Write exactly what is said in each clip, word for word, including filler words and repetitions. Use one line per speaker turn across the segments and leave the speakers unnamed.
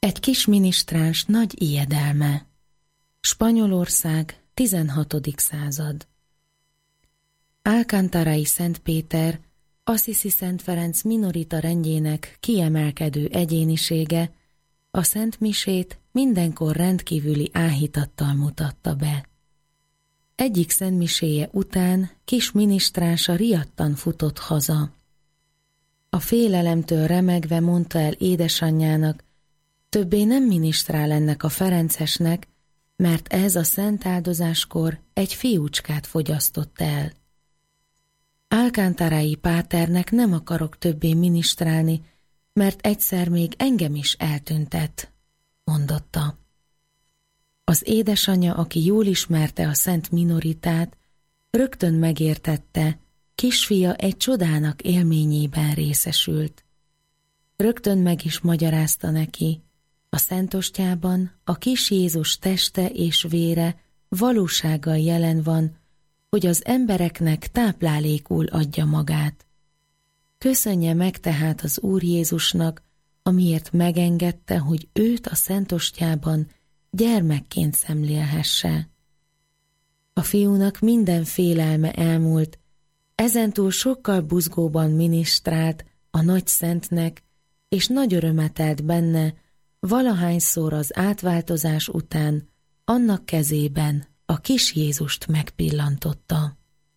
Egy kis minisztráns nagy ijedelme. Spanyolország, tizenhatodik század. Alcántarai Szent Péter, Assisi Szent Ferenc minorita rendjének kiemelkedő egyénisége a Szent Misét mindenkor rendkívüli áhítattal mutatta be. Egyik szentmiséje után kis minisztránsa riadtan futott haza. A félelemtől remegve mondta el édesanyjának, többé nem minisztrál ennek a Ferencesnek, mert ez a szent áldozáskor egy fiúcskát fogyasztott el. Alcántarai páternek nem akarok többé minisztrálni, mert egyszer még engem is eltüntet, mondotta. Az édesanyja, aki jól ismerte a szent minoritát, rögtön megértette, kisfia egy csodának élményében részesült. Rögtön meg is magyarázta neki, a szentostyában a kis Jézus teste és vére valósággal jelen van, hogy az embereknek táplálékul adja magát. Köszönje meg tehát az Úr Jézusnak, amiért megengedte, hogy őt a szentostyában gyermekként szemlélhesse. A fiúnak minden félelme elmúlt, ezentúl sokkal buzgóban minisztrált a nagy szentnek, és nagy örömet elt benne, valahányszor az átváltozás után annak kezében a kis Jézust megpillantotta.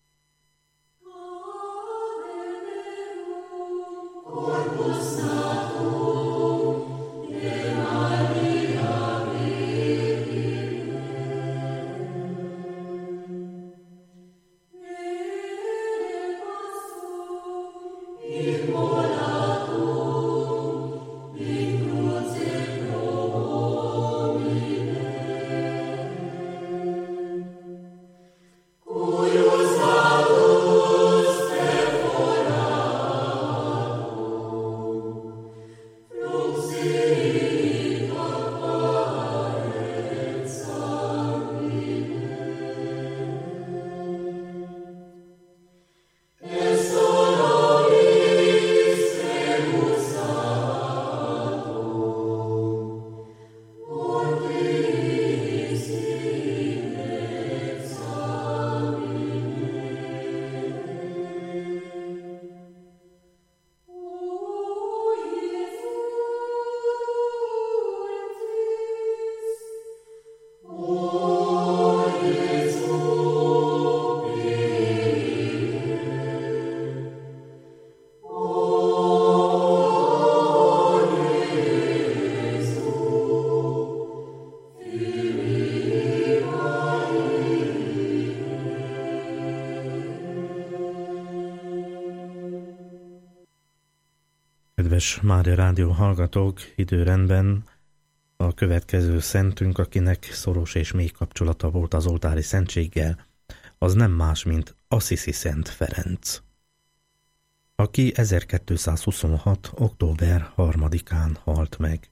Kedves Mária Rádió hallgatók, időrendben a következő szentünk, akinek szoros és mély kapcsolata volt az oltári szentséggel, az nem más, mint Assisi Szent Ferenc, aki ezerkétszázhuszonhat. október harmadikán halt meg.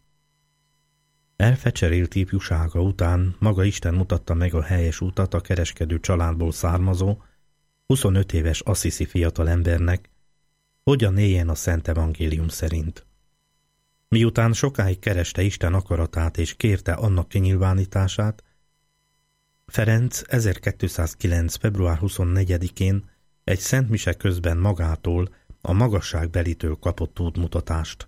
Elfecserélt ifjúsága után maga Isten mutatta meg a helyes utat a kereskedő családból származó, huszonöt éves assisi fiatalembernek, hogyan éljen a Szent Evangélium szerint. Miután sokáig kereste Isten akaratát és kérte annak kinyilvánítását, Ferenc ezerkétszázkilenc. február huszonnegyedikén egy szentmise közben magától, a magasságbelitől kapott útmutatást.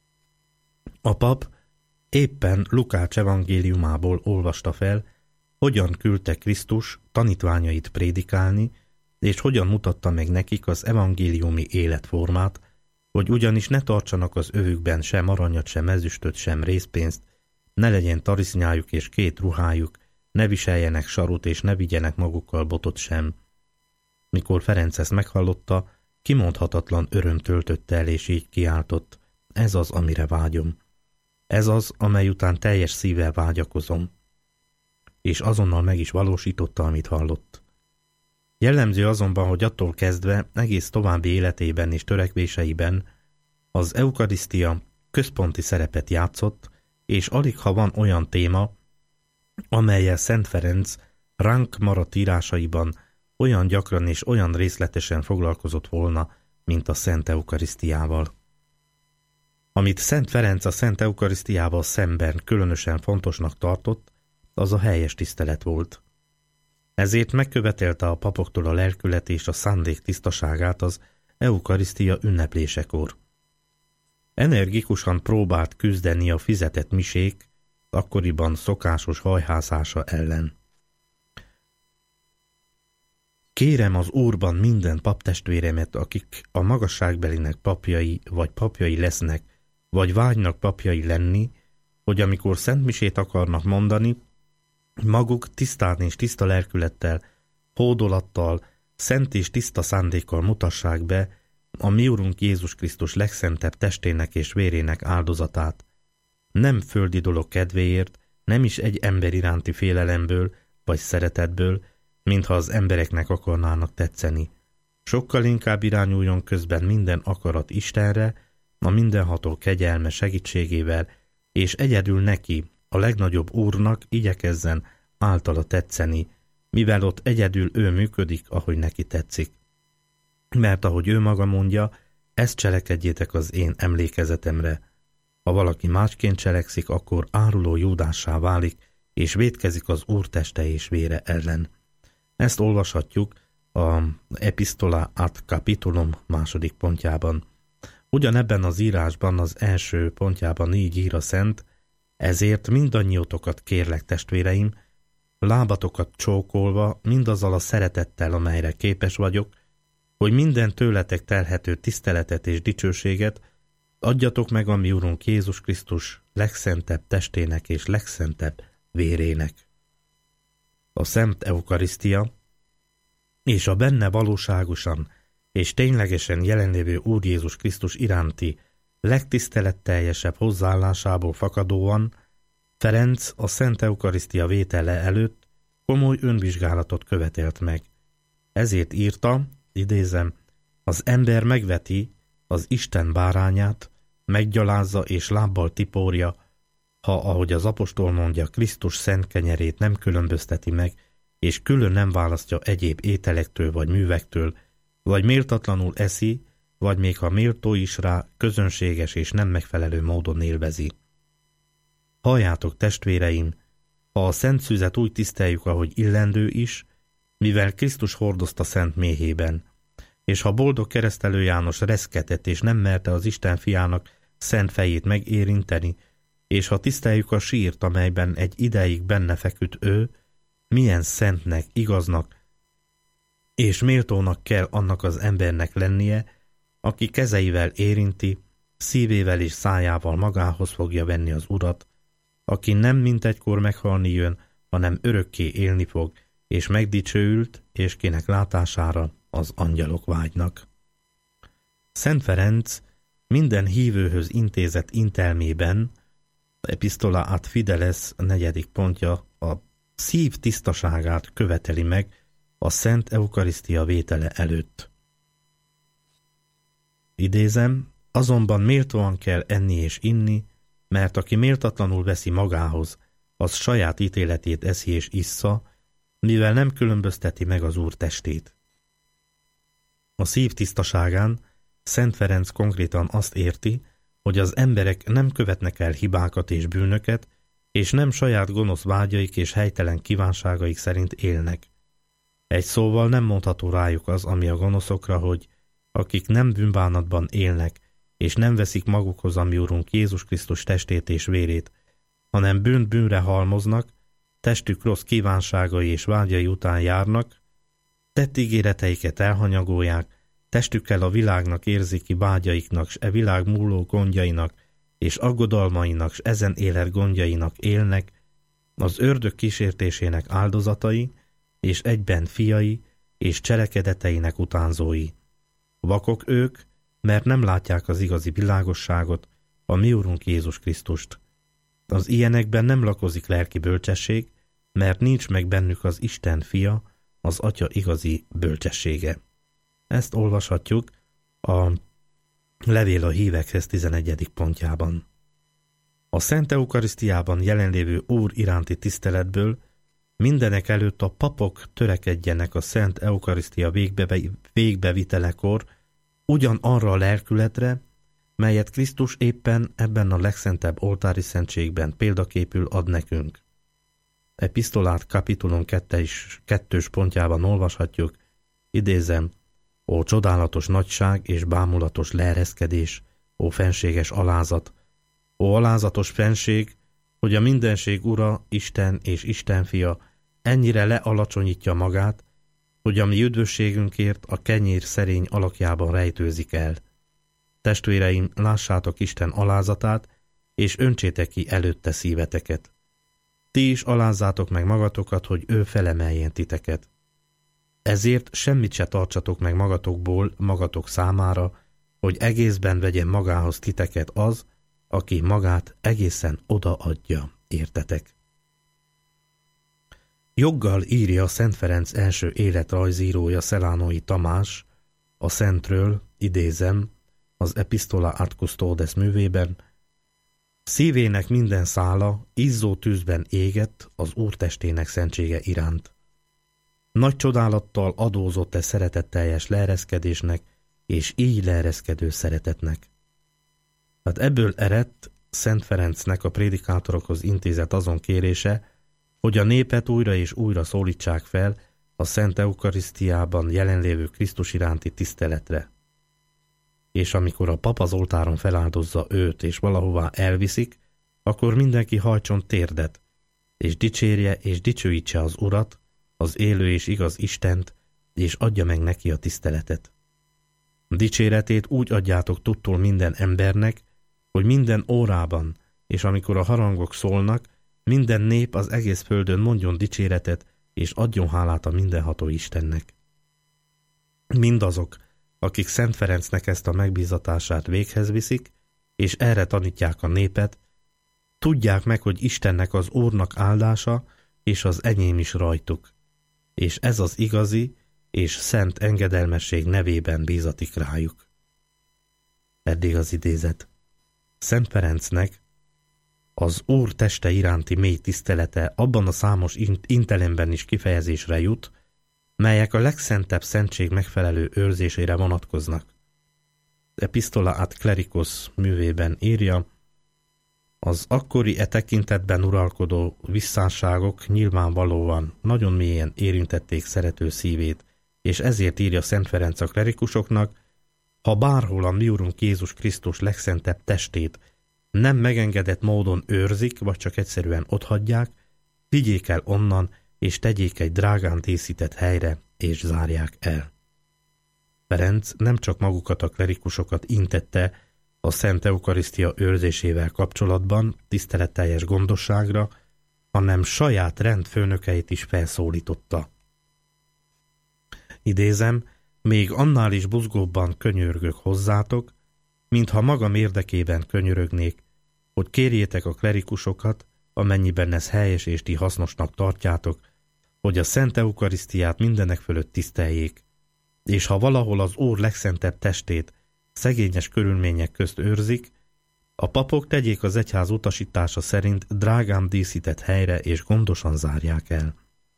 A pap éppen Lukács evangéliumából olvasta fel, hogyan küldte Krisztus tanítványait prédikálni, és hogyan mutatta meg nekik az evangéliumi életformát, hogy ugyanis ne tartsanak az övükben sem aranyat, sem ezüstöt, sem részpénzt, ne legyen tarisznyájuk és két ruhájuk, ne viseljenek sarut és ne vigyenek magukkal botot sem. Mikor Ferenc ezt meghallotta, kimondhatatlan öröm töltötte el, és így kiáltott: ez az, amire vágyom. Ez az, amely után teljes szívvel vágyakozom. És azonnal meg is valósította, amit hallott. Jellemző azonban, hogy attól kezdve egész további életében és törekvéseiben az eukarisztia központi szerepet játszott, és alig ha van olyan téma, amellyel Szent Ferenc ránk maradt írásaiban olyan gyakran és olyan részletesen foglalkozott volna, mint a Szent Eukarisztiával. Amit Szent Ferenc a Szent Eukarisztiával szemben különösen fontosnak tartott, az a helyes tisztelet volt. Ezért megkövetelte a papoktól a lelkület és a szándék tisztaságát az eukarisztia ünneplésekor. Energikusan próbált küzdeni a fizetett misék akkoriban szokásos hajhászása ellen. Kérem az Úrban minden paptestvéremet, akik a magasságbelinek papjai vagy papjai lesznek, vagy vágynak papjai lenni, hogy amikor szentmisét akarnak mondani, maguk tisztán és tiszta lelkülettel, hódolattal, szent és tiszta szándékkal mutassák be a mi Urunk Jézus Krisztus legszentebb testének és vérének áldozatát. Nem földi dolog kedvéért, nem is egy ember iránti félelemből vagy szeretetből, mintha az embereknek akarnának tetszeni. Sokkal inkább irányuljon közben minden akarat Istenre, a mindenható kegyelme segítségével, és egyedül neki, a legnagyobb Úrnak igyekezzen általa tetszeni, mivel ott egyedül ő működik, ahogy neki tetszik. Mert ahogy ő maga mondja, ezt cselekedjétek az én emlékezetemre. Ha valaki másként cselekszik, akkor áruló Júdássá válik, és vétkezik az Úr teste és vére ellen. Ezt olvashatjuk a Epistola ad Capitulum második pontjában. Ugyanebben az írásban az első pontjában így ír a Szent: ezért mindannyiótokat kérlek, testvéreim, lábatokat csókolva, mindazzal a szeretettel, amelyre képes vagyok, hogy minden tőletek telhető tiszteletet és dicsőséget adjatok meg a mi Urunk Jézus Krisztus legszentebb testének és legszentebb vérének. A Szent Eukarisztia és a benne valóságosan és ténylegesen jelenlévő Úr Jézus Krisztus iránti legtiszteletteljesebb hozzáállásából fakadóan Ferenc a Szent Eukarisztia vétele előtt komoly önvizsgálatot követelt meg. Ezért írta, idézem, az ember megveti az Isten bárányát, meggyalázza és lábbal tipórja, ha, ahogy az apostol mondja, Krisztus szent kenyerét nem különbözteti meg, és külön nem választja egyéb ételektől vagy művektől, vagy méltatlanul eszi, vagy még ha méltó is rá, közönséges és nem megfelelő módon élvezi. Halljátok, testvéreim, ha a szent szüzet úgy tiszteljük, ahogy illendő is, mivel Krisztus hordozta szent méhében, és ha boldog keresztelő János reszketett és nem merte az Isten fiának szent fejét megérinteni, és ha tiszteljük a sírt, amelyben egy ideig benne feküdt ő, milyen szentnek, igaznak és méltónak kell annak az embernek lennie, aki kezeivel érinti, szívével és szájával magához fogja venni az Urat, aki nem mintegykor meghalni jön, hanem örökké élni fog, és megdicsőült, és kinek látására az angyalok vágynak. Szent Ferenc minden hívőhöz intézett intelmében, Epistola ad Fideles negyedik pontja, a szív tisztaságát követeli meg a Szent Eukarisztia vétele előtt. Idézem, azonban méltóan kell enni és inni, mert aki méltatlanul veszi magához, az saját ítéletét eszi és issza, mivel nem különbözteti meg az Úr testét. A szív tisztaságán Szent Ferenc konkrétan azt érti, hogy az emberek nem követnek el hibákat és bűnöket, és nem saját gonosz vágyaik és helytelen kívánságaik szerint élnek. Egy szóval nem mondható rájuk az, ami a gonoszokra, hogy akik nem bűnbánatban élnek, és nem veszik magukhoz a mi Urunk Jézus Krisztus testét és vérét, hanem bűnt bűnre halmoznak, testük rossz kívánságai és vágyai után járnak, tett ígéreteiket elhanyagolják, testükkel a világnak érzéki vágyaiknak, s e világ múló gondjainak, és aggodalmainak, s ezen élet gondjainak élnek, az ördög kísértésének áldozatai, és egyben fiai, és cselekedeteinek utánzói. Vakok ők, mert nem látják az igazi világosságot, a mi Urunk Jézus Krisztust. Az ilyenekben nem lakozik lelki bölcsesség, mert nincs meg bennük az Isten fia, az Atya igazi bölcsessége. Ezt olvashatjuk a Levél a hívekhez tizenegyedik pontjában. A Szent Eukarisztiában jelenlévő Úr iránti tiszteletből mindenek előtt a papok törekedjenek a Szent Eukarisztia végbe, végbevitelekor ugyanarra a lelkületre, melyet Krisztus éppen ebben a legszentebb oltári szentségben példaképül ad nekünk. Epistolát kapitulum kettős pontjában olvashatjuk, idézem, ó csodálatos nagyság és bámulatos leereszkedés, ó fenséges alázat, ó alázatos fenség, hogy a mindenség ura, Isten és Isten fia ennyire lealacsonyítja magát, hogy a mi üdvösségünkért a kenyér szerény alakjában rejtőzik el. Testvéreim, lássátok Isten alázatát, és öntsétek ki előtte szíveteket. Ti is alázzátok meg magatokat, hogy ő felemeljen titeket. Ezért semmit se tartsatok meg magatokból magatok számára, hogy egészben vegyen magához titeket az, aki magát egészen odaadja, értetek. Joggal írja Szent Ferenc első életrajzírója Szelánói Tamás a Szentről, idézem, az Epistola ad Custodes művében, szívének minden szála izzó tűzben égett az Úr testének szentsége iránt. Nagy csodálattal adózott-e szeretetteljes leereszkedésnek, és így leereszkedő szeretetnek. Hát ebből eredt Szent Ferencnek a prédikátorokhoz intézett azon kérése, hogy a népet újra és újra szólítsák fel a Szent Eukarisztiában jelenlévő Krisztus iránti tiszteletre. És amikor a pap az oltáron feláldozza őt, és valahová elviszik, akkor mindenki hajtson térdet, és dicsérje és dicsőítse az Urat, az élő és igaz Istent, és adja meg neki a tiszteletet. Dicséretét úgy adjátok tudtul minden embernek, hogy minden órában, és amikor a harangok szólnak, minden nép az egész földön mondjon dicséretet, és adjon hálát a mindenható Istennek. Mindazok, akik Szent Ferencnek ezt a megbízatását véghez viszik, és erre tanítják a népet, tudják meg, hogy Istennek az Úrnak áldása, és az enyém is rajtuk, és ez az igazi és szent engedelmesség nevében bízatik rájuk. Eddig az idézet. Szent Ferencnek az Úr teste iránti mély tisztelete abban a számos intelemben is kifejezésre jut, melyek a legszentebb szentség megfelelő őrzésére vonatkoznak. Epistola ad Clericus művében írja, az akkori e tekintetben uralkodó visszásságok nyilvánvalóan nagyon mélyen érintették szerető szívét, és ezért írja Szent Ferenc a klerikusoknak, ha bárhol a mi Urunk Jézus Krisztus legszentebb testét nem megengedett módon őrzik, vagy csak egyszerűen otthagyják, vigyék el onnan, és tegyék egy drágán díszített helyre, és zárják el. Ferenc nem csak magukat a klerikusokat intette a Szent Eukarisztia őrzésével kapcsolatban tiszteletteljes gondosságra, hanem saját rendfőnökeit is felszólította. Idézem, még annál is buzgóbban könyörgök hozzátok, mintha magam érdekében könyörögnék, hogy kérjétek a klerikusokat, amennyiben ez helyes és ti hasznosnak tartjátok, hogy a Szent Eukarisztiát mindenek fölött tiszteljék, és ha valahol az Úr legszentebb testét szegényes körülmények közt őrzik, a papok tegyék az egyház utasítása szerint drágán díszített helyre és gondosan zárják el.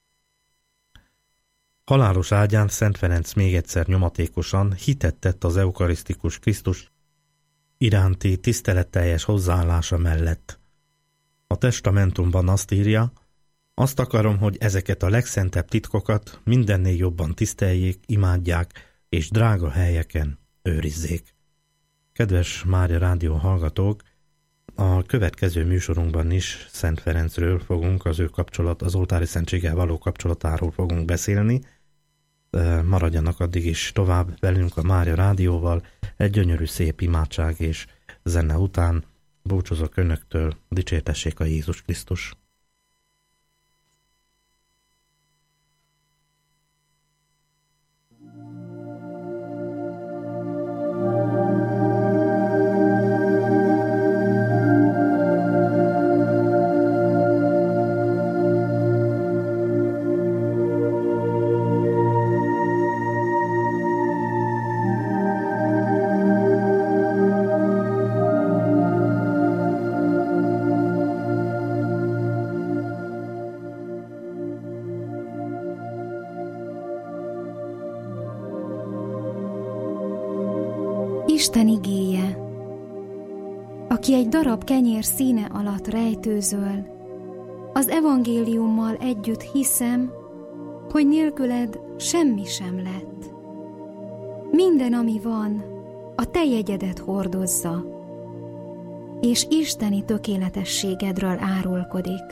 Halálos ágyán Szent Ferenc még egyszer nyomatékosan hitet tett az eukarisztikus Krisztus iránti tiszteletteljes hozzáállása mellett. A testamentumban azt írja, azt akarom, hogy ezeket a legszentebb titkokat mindennél jobban tiszteljék, imádják, és drága helyeken őrizzék. Kedves Mária Rádió hallgatók, a következő műsorunkban is Szent Ferencről fogunk, az ő kapcsolat, az oltári szentséggel való kapcsolatáról fogunk beszélni. Maradjanak addig is tovább velünk a Mária Rádióval, egy gyönyörű szép imádság és zene után búcsúzok önöktől, dicsértessék a Jézus Krisztus.
aki egy darab kenyér színe alatt rejtőzöl, az evangéliummal együtt hiszem, hogy nélküled semmi sem lett. Minden, ami van, a te jegyedet hordozza, és isteni tökéletességedről árulkodik.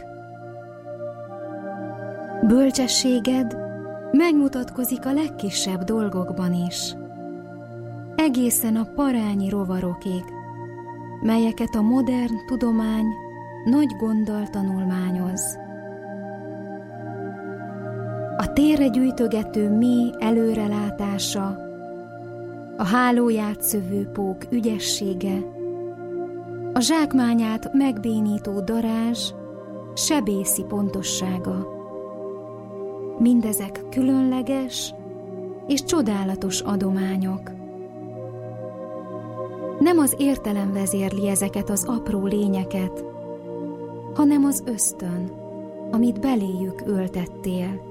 Bölcsességed megmutatkozik a legkisebb dolgokban is, egészen a parányi rovarokig, melyeket a modern tudomány nagy gonddal tanulmányoz. A térre gyűjtögető mély előrelátása, a hálóját szövő pók ügyessége, a zsákmányát megbénító darázs, sebészi pontossága. Mindezek különleges és csodálatos adományok. Nem az értelem vezérli ezeket az apró lényeket, hanem az ösztön, amit beléjük ültettél.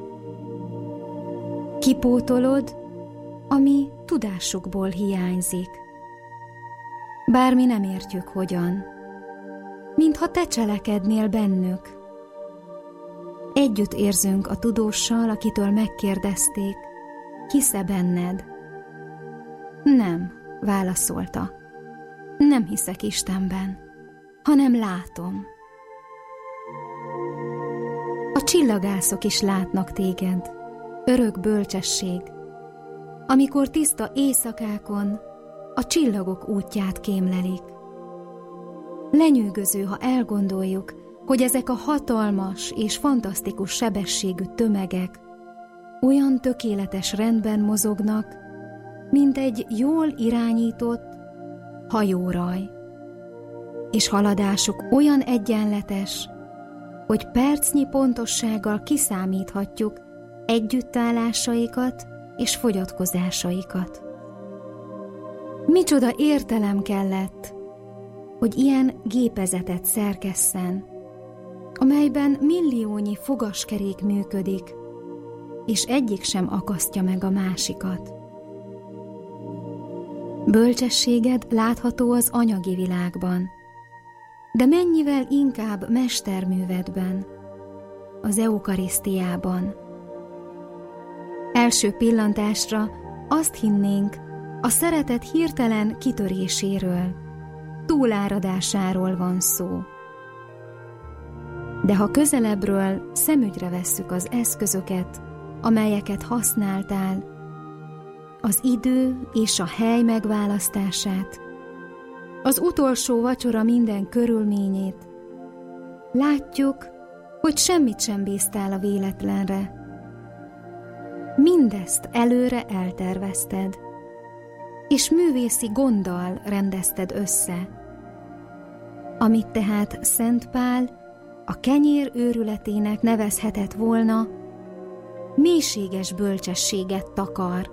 Kipótolod, ami tudásukból hiányzik. Bár mi nem értjük hogyan, mintha te cselekednél bennük. Együtt érzünk a tudóssal, akitől megkérdezték, hisz-e benned? Nem, válaszolta. Nem hiszek Istenben, hanem látom. A csillagászok is látnak téged, örök bölcsesség, amikor tiszta éjszakákon a csillagok útját kémlelik. Lenyűgöző, ha elgondoljuk, hogy ezek a hatalmas és fantasztikus sebességű tömegek olyan tökéletes rendben mozognak, mint egy jól irányított hajóraj, és haladásuk olyan egyenletes, hogy percnyi pontossággal kiszámíthatjuk együttállásaikat és fogyatkozásaikat. Micsoda értelem kellett, hogy ilyen gépezetet szerkesszen, amelyben milliónyi fogaskerék működik, és egyik sem akasztja meg a másikat. Bölcsességed látható az anyagi világban, de mennyivel inkább mesterművedben, az eukarisztiában. Első pillantásra azt hinnénk, a szeretet hirtelen kitöréséről, túláradásáról van szó. De ha közelebbről szemügyre vesszük az eszközöket, amelyeket használtál, az idő és a hely megválasztását, az utolsó vacsora minden körülményét, látjuk, hogy semmit sem bíztál a véletlenre. Mindezt előre eltervezted, és művészi gonddal rendezted össze. Amit tehát Szent Pál a kenyér őrületének nevezhetett volna, mélységes bölcsességet takar.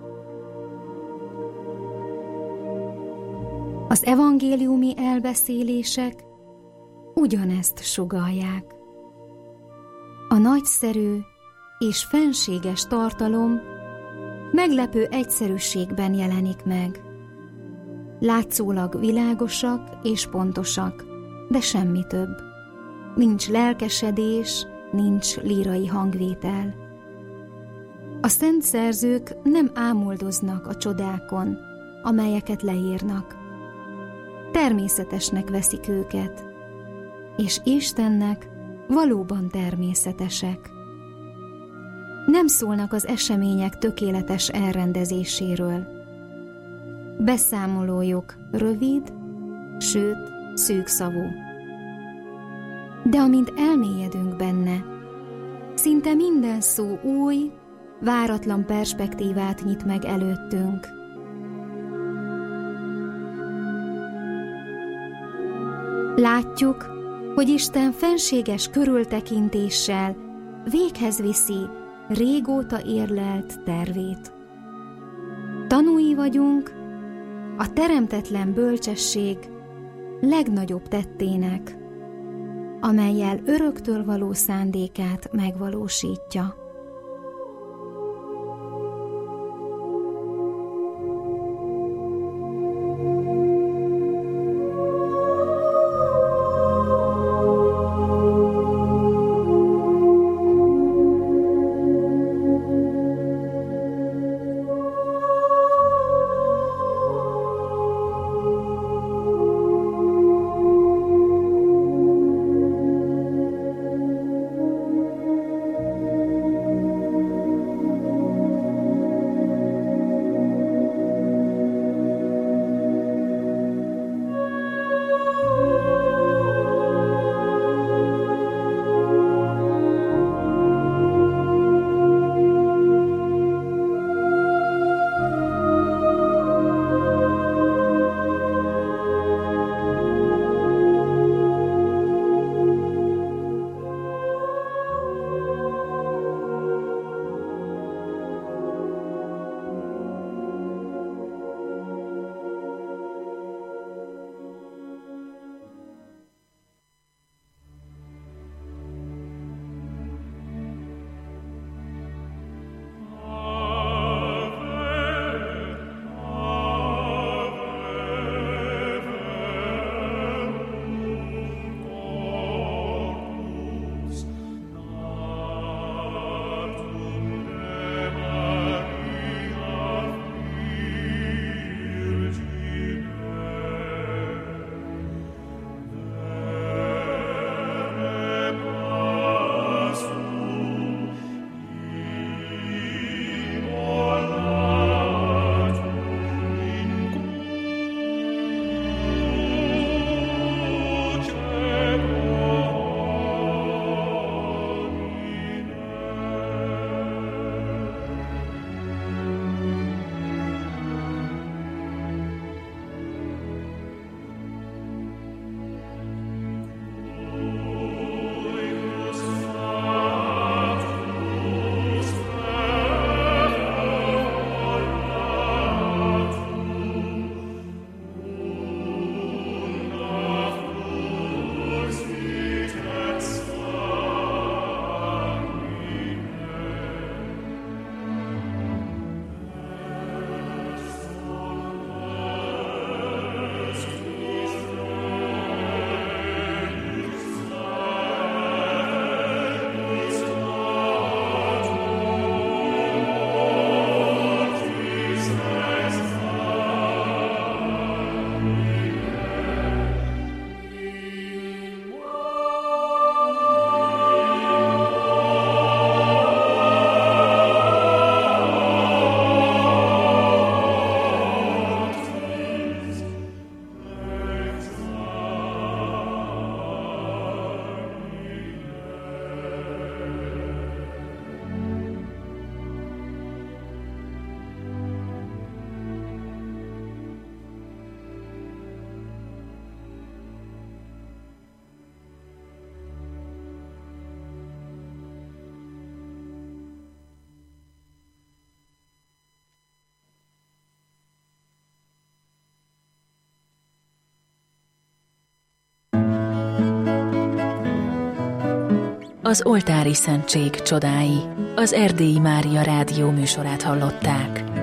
Az evangéliumi elbeszélések ugyanezt sugallják. A nagyszerű és fenséges tartalom meglepő egyszerűségben jelenik meg. Látszólag világosak és pontosak, de semmi több. Nincs lelkesedés, nincs lírai hangvétel. A szent szerzők nem ámuldoznak a csodákon, amelyeket leírnak. Természetesnek veszik őket, és Istennek valóban természetesek. Nem szólnak az események tökéletes elrendezéséről. Beszámolójuk rövid, sőt, szűkszavú. De amint elmélyedünk benne, szinte minden szó új, váratlan perspektívát nyit meg előttünk. Látjuk, hogy Isten fenséges körültekintéssel véghez viszi régóta érlelt tervét. Tanúi vagyunk a teremtetlen bölcsesség legnagyobb tettének, amellyel öröktől való szándékát megvalósítja.
az oltári szentség csodái. Az Erdélyi Mária rádió műsorát hallották.